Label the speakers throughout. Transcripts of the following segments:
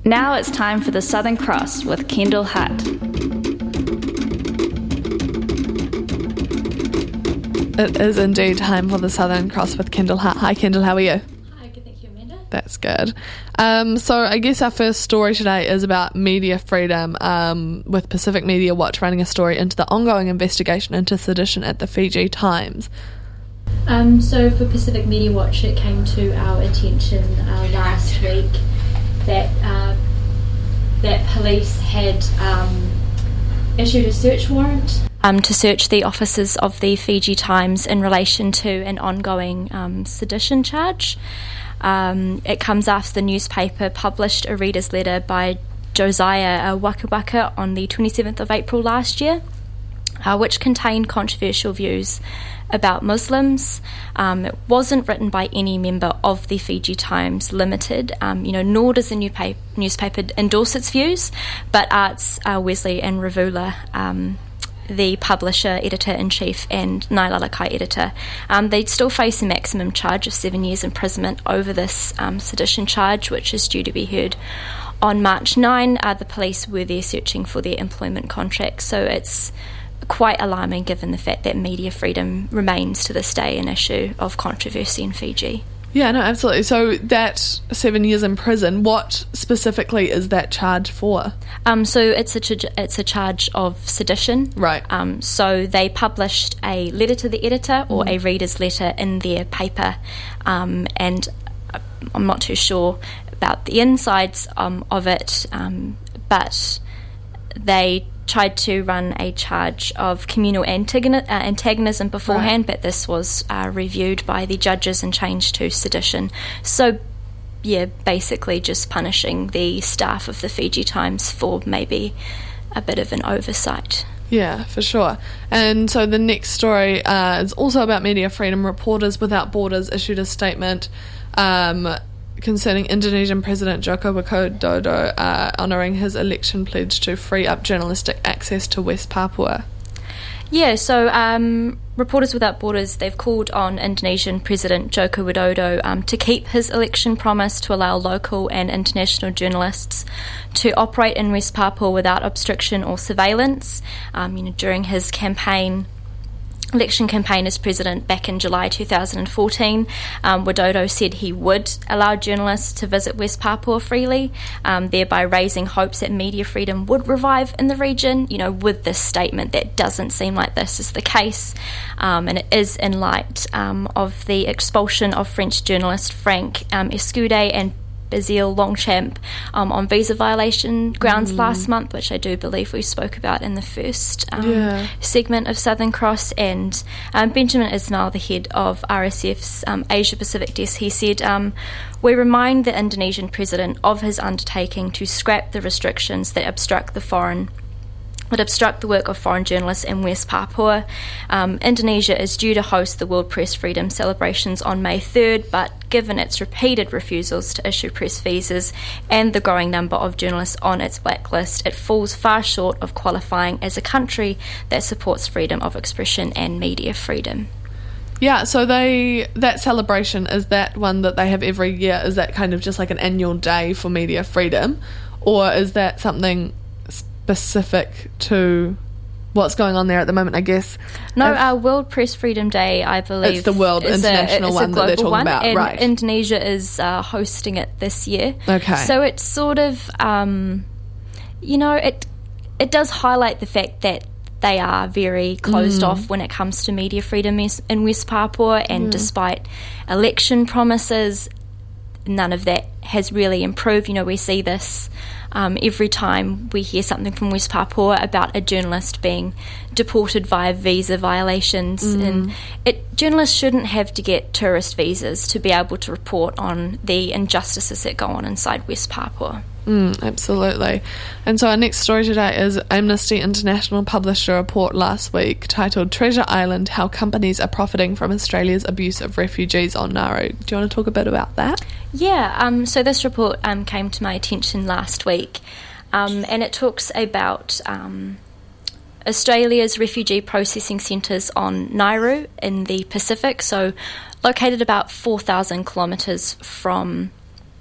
Speaker 1: Now it's time for the Southern Cross with Kendall Hutt.
Speaker 2: It is indeed time for the Southern Cross with Kendall Hutt. Hi Kendall, how are you?
Speaker 3: Hi, good, thank you, Amanda.
Speaker 2: That's good. So I guess our first story today is about media freedom, with Pacific Media Watch running a story into the ongoing investigation into sedition at the Fiji Times.
Speaker 3: So for Pacific Media Watch, it came to our attention last week that police had issued a search warrant to search the offices of the Fiji Times in relation to an ongoing sedition charge. It comes after the newspaper published a reader's letter by Josiah Waka Waka on the 27th of April last year, which contained controversial views about Muslims. It wasn't written by any member of the Fiji Times Limited, nor does the newspaper endorse its views, but Arts Wesley and Ravula, the publisher, editor-in-chief, and Nailalakai editor, they still face a maximum charge of 7 years imprisonment over this sedition charge, which is due to be heard on March 9. The police were there searching for their employment contracts, so it's quite alarming given the fact that media freedom remains to this day an issue of controversy in Fiji.
Speaker 2: Yeah, no, absolutely. So that 7 years in prison, what specifically is that charge for?
Speaker 3: So it's a charge of sedition.
Speaker 2: Right.
Speaker 3: So they published a letter to the editor or a reader's letter in their paper, and I'm not too sure about the insides of it, but they tried to run a charge of communal antagonism beforehand, but this was reviewed by the judges and changed to sedition. So, yeah, basically just punishing the staff of the Fiji Times for maybe a bit of an oversight.
Speaker 2: Yeah, for sure. And so the next story is also about media freedom. Reporters Without Borders issued a statement concerning Indonesian President Joko Widodo honouring his election pledge to free up journalistic access to West Papua.
Speaker 3: Yeah, so Reporters Without Borders, they've called on Indonesian President Joko Widodo to keep his election promise to allow local and international journalists to operate in West Papua without obstruction or surveillance. During his election campaign as president back in July 2014, Widodo said he would allow journalists to visit West Papua freely, thereby raising hopes that media freedom would revive in the region. With this statement, that doesn't seem like this is the case, and it is in light of the expulsion of French journalist Franck Escudé and Basile Longchamp on visa violation grounds last month, which I do believe we spoke about in the first segment of Southern Cross. And Benjamin Ismail, the head of RSF's Asia Pacific desk, he said, "We remind the Indonesian president of his undertaking to scrap the restrictions that obstruct the work of foreign journalists in West Papua. Indonesia is due to host the World Press Freedom celebrations on May 3rd, but given its repeated refusals to issue press visas and the growing number of journalists on its blacklist, it falls far short of qualifying as a country that supports freedom of expression and media freedom."
Speaker 2: Yeah, so that celebration, is that one that they have every year? Is that kind of just like an annual day for media freedom, or is that something specific to what's going on there at the moment, I guess?
Speaker 3: No, World Press Freedom Day, I believe,
Speaker 2: it's the world international one that they're talking about,
Speaker 3: and
Speaker 2: right?
Speaker 3: Indonesia is hosting it this year.
Speaker 2: Okay.
Speaker 3: So it's sort of, it does highlight the fact that they are very closed off when it comes to media freedom in West Papua, and despite election promises, none of that has really improved. We see this every time we hear something from West Papua about a journalist being deported via visa violations, and journalists shouldn't have to get tourist visas to be able to report on the injustices that go on inside West Papua.
Speaker 2: Absolutely. And so our next story today is Amnesty International published a report last week titled Treasure Island, How Companies Are Profiting from Australia's Abuse of Refugees on Nauru. Do you want to talk a bit about that?
Speaker 3: Yeah, so this report came to my attention last week, and it talks about Australia's refugee processing centres on Nauru in the Pacific, so located about 4,000 kilometres from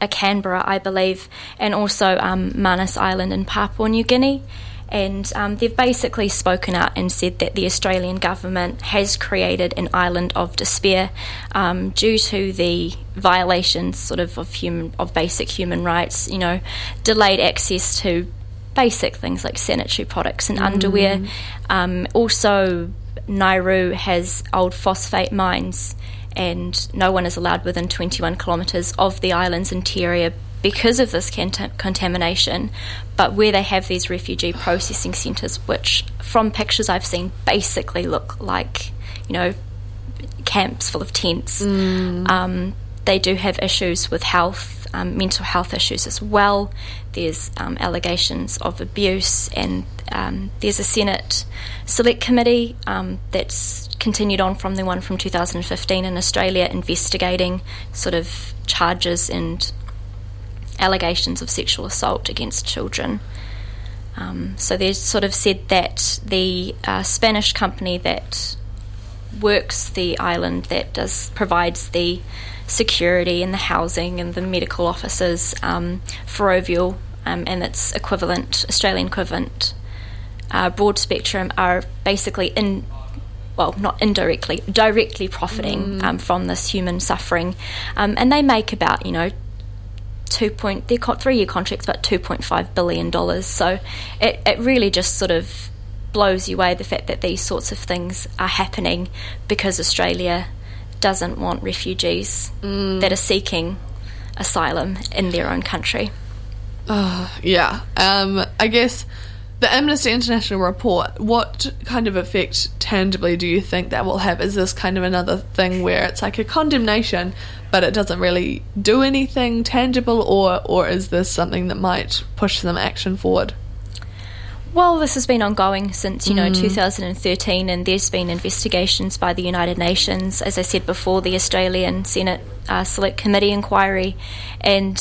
Speaker 3: Canberra, I believe, and also Manus Island in Papua New Guinea. And they've basically spoken out and said that the Australian government has created an island of despair due to the violations sort of basic human rights, delayed access to basic things like sanitary products and underwear. Also, Nauru has old phosphate mines, and no one is allowed within 21 kilometres of the island's interior because of this contamination. But where they have these refugee processing centres, which from pictures I've seen basically look like, camps full of tents, they do have issues with health, mental health issues as well. There's allegations of abuse, and there's a Senate Select Committee that's continued on from the one from 2015 in Australia, investigating sort of charges and allegations of sexual assault against children. So they've sort of said that the Spanish company that works the island, that provides the security and the housing and the medical offices, Ferrovial and its equivalent, Australian equivalent, Broad Spectrum, are basically directly profiting from this human suffering, and they make about their 3-year contract's about $2.5 billion. So it really just sort of blows you away, the fact that these sorts of things are happening because Australia doesn't want refugees that are seeking asylum in their own country.
Speaker 2: I guess the Amnesty International report, what kind of effect tangibly do you think that will have? Is this kind of another thing where it's like a condemnation but it doesn't really do anything tangible, or is this something that might push some action forward?
Speaker 3: Well, this has been ongoing since 2013, and there's been investigations by the United Nations, as I said before, the Australian Senate Select Committee inquiry, and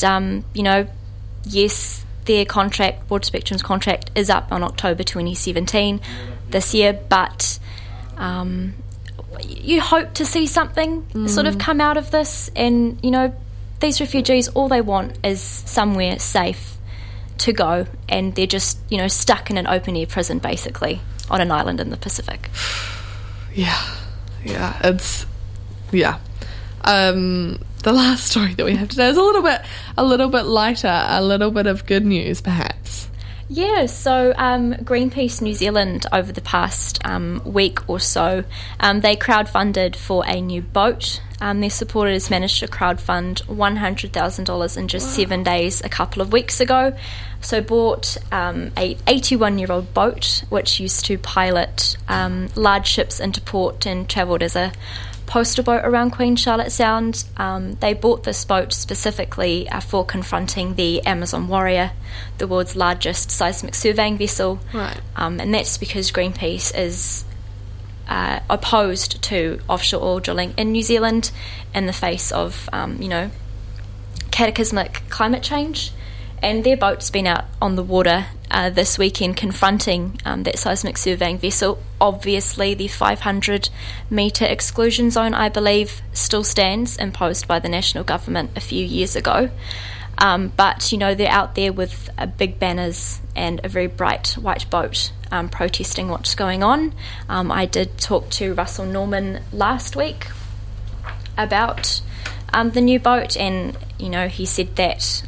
Speaker 3: yes, their contract, Broad Spectrum's contract, is up on October 2017 this year, but you hope to see something sort of come out of this, and these refugees, all they want is somewhere safe to go, and they're just stuck in an open air prison basically on an island in the Pacific. The last story that we have today is a little bit lighter, a little bit of good news perhaps. Yeah, so Greenpeace New Zealand over the past week or so, they crowdfunded for a new boat. Their supporters managed to crowdfund $100,000 in just 7 days a couple of weeks ago. So bought a 81-year-old boat, which used to pilot large ships into port and travelled as a postal boat around Queen Charlotte Sound. They bought this boat specifically for confronting the Amazon Warrior, the world's largest seismic surveying vessel.
Speaker 2: Right.
Speaker 3: And that's because Greenpeace is opposed to offshore oil drilling in New Zealand in the face of, cataclysmic climate change. And their boat's been out on the water this weekend confronting that seismic surveying vessel. Obviously, the 500-metre exclusion zone, I believe, still stands, imposed by the national government a few years ago. But, they're out there with big banners and a very bright white boat protesting what's going on. I did talk to Russell Norman last week about the new boat, and, he said that...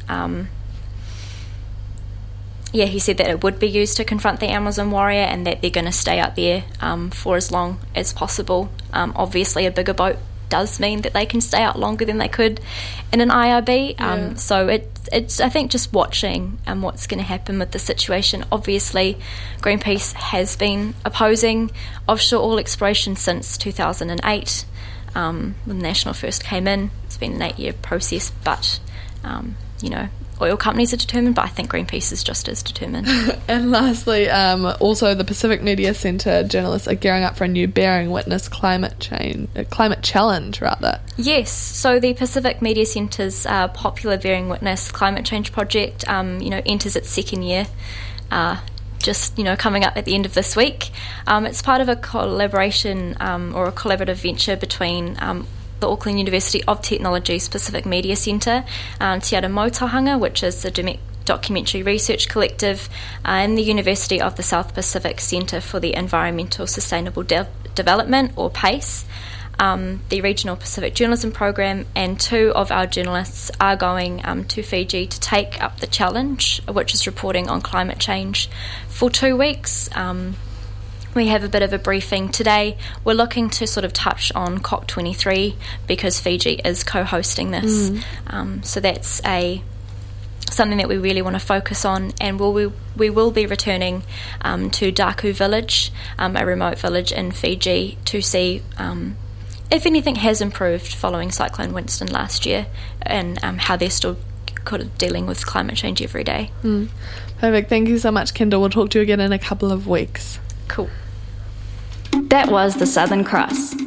Speaker 3: he said that it would be used to confront the Amazon Warrior, and that they're going to stay out there for as long as possible. Obviously, a bigger boat does mean that they can stay out longer than they could in an IRB. So it's I think just watching what's going to happen with the situation. Obviously, Greenpeace has been opposing offshore oil exploration since 2008, when the National first came in. It's been an 8-year process, but oil companies are determined, but I think Greenpeace is just as determined.
Speaker 2: And lastly, also the Pacific Media Centre journalists are gearing up for a new Bearing Witness climate challenge, rather.
Speaker 3: Yes, so the Pacific Media Centre's popular Bearing Witness climate change project, enters its second year. Just coming up at the end of this week. It's part of a collaboration or a collaborative venture between the Auckland University of Technology's Pacific Media Centre, Te Ara Mautahanga, which is the Documentary Research Collective, and the University of the South Pacific Centre for the Environmental Sustainable Development, or PACE, the Regional Pacific Journalism Programme, and 2 of our journalists are going to Fiji to take up the challenge, which is reporting on climate change for 2 weeks. We have a bit of a briefing today. We're looking to sort of touch on COP23 because Fiji is co-hosting this. So that's something that we really want to focus on, and we will be returning to Daku Village, a remote village in Fiji, to see if anything has improved following Cyclone Winston last year, and how they're still kind of dealing with climate change every day.
Speaker 2: Perfect. Thank you so much, Kendall. We'll talk to you again in a couple of weeks.
Speaker 3: Cool.
Speaker 1: That was the Southern Cross.